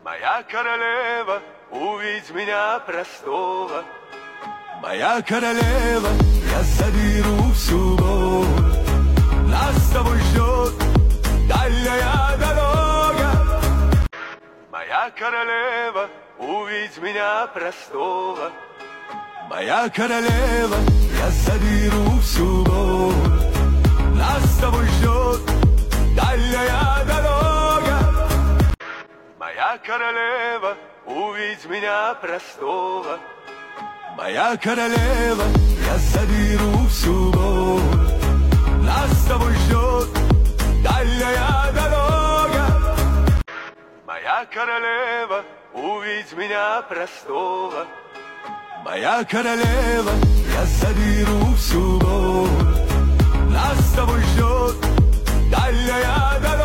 Моя королева, увидь меня простого. Моя королева, я заберу всю боль. Нас с тобой ждет дальняя дорога. Моя королева, увидь меня простого. Моя королева, я заберу всю боль. Нас с тобой ждет дальняя дорога. Моя королева, увидь меня простого. Моя королева, я заберу всю боль. Нас с тобой ждет дальняя дорога. Моя королева, увидь меня простого. Моя королева, я заберу всю боль. Нас с тобой ждет дальняя дорога.